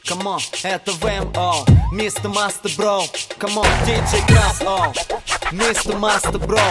Come on, это ВМО, Mr. Master Bro. Come on, DJ Крас, Mr. Master Bro.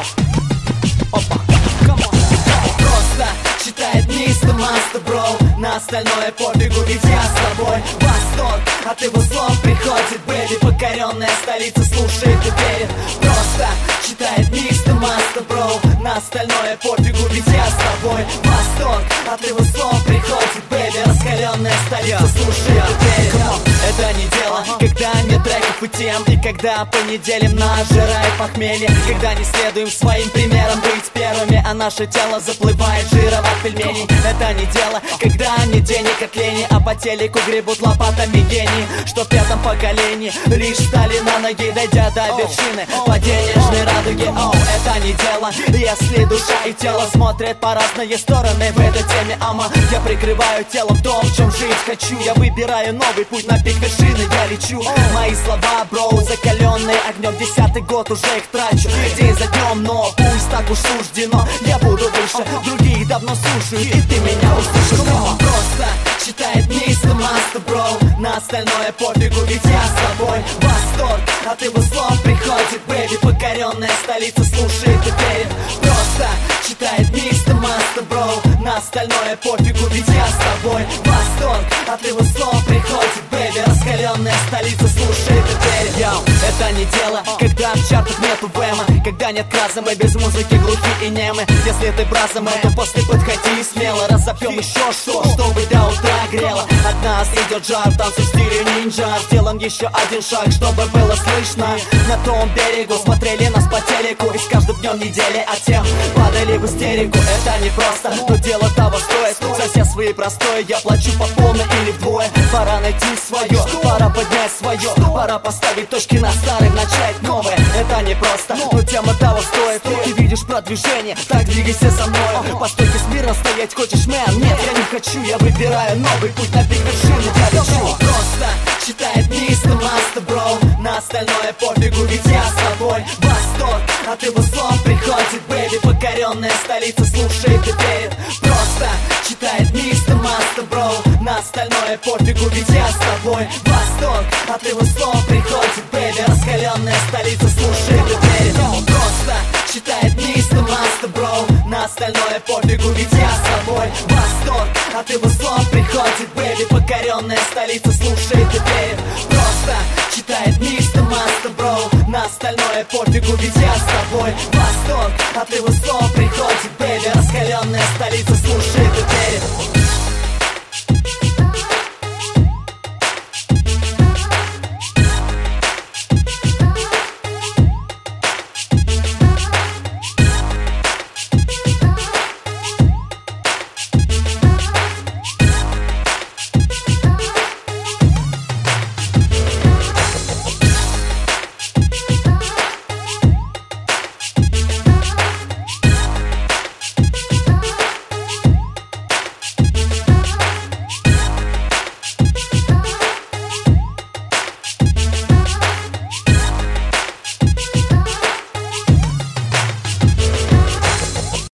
Опа, come on. Просто читает Mr. Master Bro. На остальное пофигу, ведь я с тобой. Восторг от его слов приходит, бэби. Покоренная столица слушает и верит. Просто читает Mr. Master Bro. На остальное пофигу, ведь я с тобой. Восторг от его слов приходит, бэби. Раскаленная столица слушает и верит. Это не дело, когда нет треков и тем. И когда по неделям нажирает похмелье. Когда не следуем своим примерам быть первыми, а наше тело заплывает жиром от пельменей. Это не дело, когда нет денег от лени, а по телеку гребут лопатами гении, что в пятом поколении лишь стали на ноги, дойдя до вершины паденежной радуги. Это не дело, если душа и тело смотрят по разные стороны в этой теме. Я прикрываю телом то, в чем жить хочу. Я выбираю новый путь, на пик вершины я лечу. Мои слова, броу, закаленные огнем, 10-й год уже их трачу день за днем, но пусть так уж суждено. Я буду выше, другие давно слушают, и ты меня услышишь. Просто читает Mr. Master Bro. На остальное пофигу, ведь я с тобой. Восторг от его слов приходит, бэби. Покоренная столица слушает и верит. Просто читает Mr. Master Bro. На остальное пофигу, ведь я с тобой. Восторг от его слов приходит, бэби. Раскаленная столица слушает и верит. Йоу, это не дело, когда в чартах нету вэма, когда нет краса, мы без музыки глухи и немы. Если ты браза, мы, то после подходи смело. Разопьем еще что, чтобы до утра грело. От нас идет жар, танцы в стиле нинджа. Сделаем еще один шаг, чтобы было слышно. На том берегу смотрели нас по телеку, и с каждым днем недели от тех падали в истерику. Это не просто, но дело того стоит. За все свои простои я плачу по полной или вдвое. Пора найти свое, пора поднять свое. Пора поставить точки на старых, начать новое. Это не просто, но тема того стоит. Ты видишь продвижение, так двигайся со мной. По стойке смирно стоять хочешь, мэн? Нет, я не хочу, я выбираю новый путь, на пик вершины я лечу. Просто читает Mr. Master Bro. На остальное пофигу, ведь я с тобой. Восторг от его слов приходит, бэби. Покоренная столица слушает и верит. Просто читает Mr. Master Bro. На остальное пофигу, ведь я с тобой. Восторг от его слов приходит, бэби. Раскаленная столица слушает и верит. Просто читает Mr. Master Bro. На остальное пофигу, ведь я с тобой. Восторг от его слов приходит, бэби. Покоренная столица слушает и верит. Просто читает Mr. Master Bro. На остальное пофигу, ведь я с тобой. Восторг от его слов приходит, бэби. Раскаленная столица слушает и верит.